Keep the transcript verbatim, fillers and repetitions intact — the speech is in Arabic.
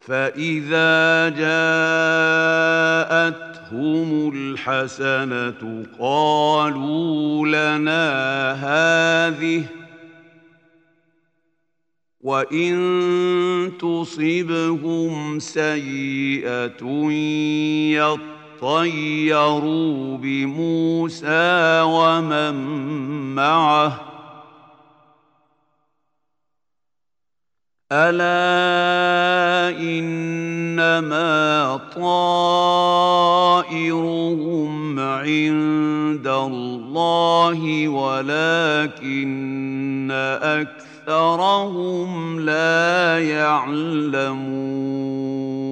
فإذا جاءتهم الحسنة قالوا لنا هذه وإن تصبهم سيئة يطيروا بموسى ومن معه ألا إنما طائرهم عند الله ولكن أكثرهم لا يعلمون